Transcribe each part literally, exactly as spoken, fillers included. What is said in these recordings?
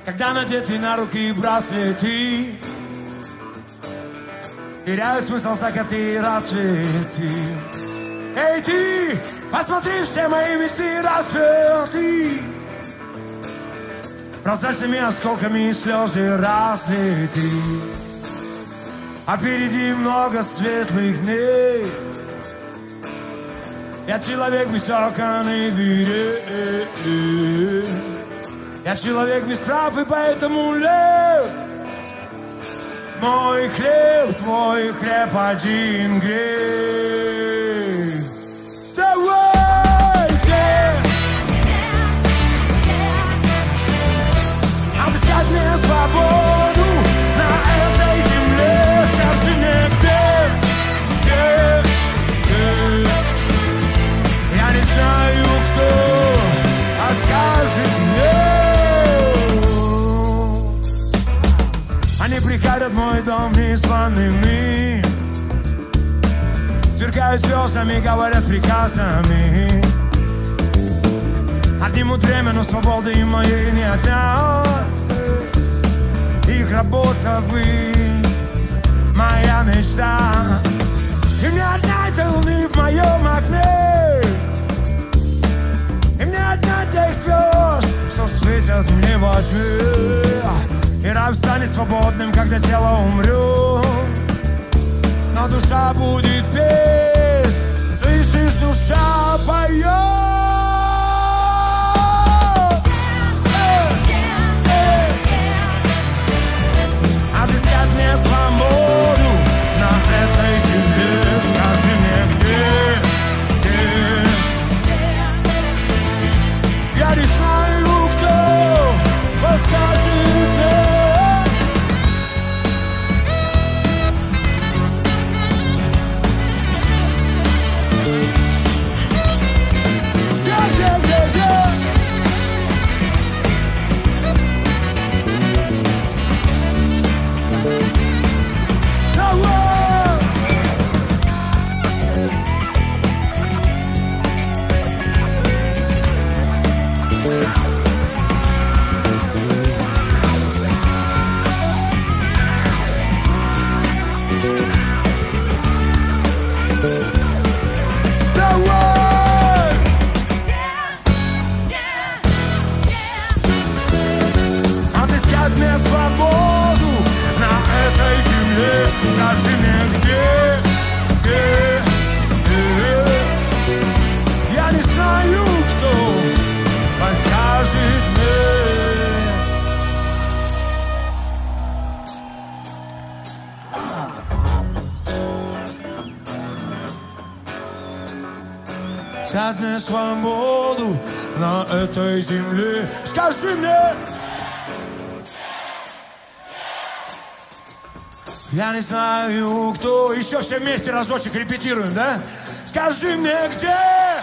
Когда надеты на руки браслеты, теряют смысл закаты и рассветы. Эй, ты, посмотри, все мои мечты расперты, прозрачными осколками слезы разлиты. А впереди много светлых дней. Я человек без окон и дверей. Я человек без прав, и поэтому лев. Мой хлеб, твой хлеб, один грех. Давай, где? Отыскать мне свободу на этой земле. Скажи мне, где, где, где? Я не знаю, кто, а скажет мне. Они приходят в мой дом незваными, сверкают звездами, говорят приказами. Отнимут время, но свободы им моей не отнять. Их работа быть, моя мечта. И мне отнять луны в моем окне, и мне отнять тех звезд, что светят мне во тьме. И раб станет свободным, когда тело умрет, но душа будет петь. Слышишь, душа поет. Отыскать мне свободу на этой земле. Скажи мне, где, где? Я не знаю, кто подскажет мне. Скажи мне, где, где, где? Я не знаю, кто подскажет мне. Сядь мне свободу на этой земле. Скажи мне. Я не знаю, кто. Еще все вместе разочек репетируем, да? Скажи мне, где?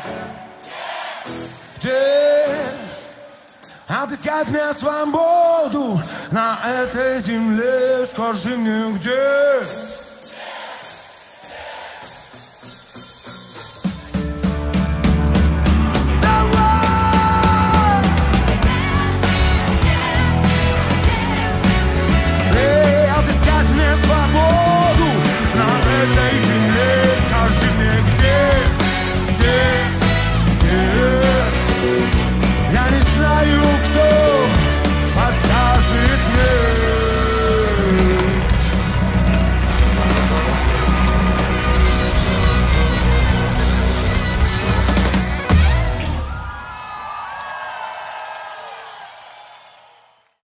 Где? Отыскать мне свободу на этой земле. Скажи мне, где?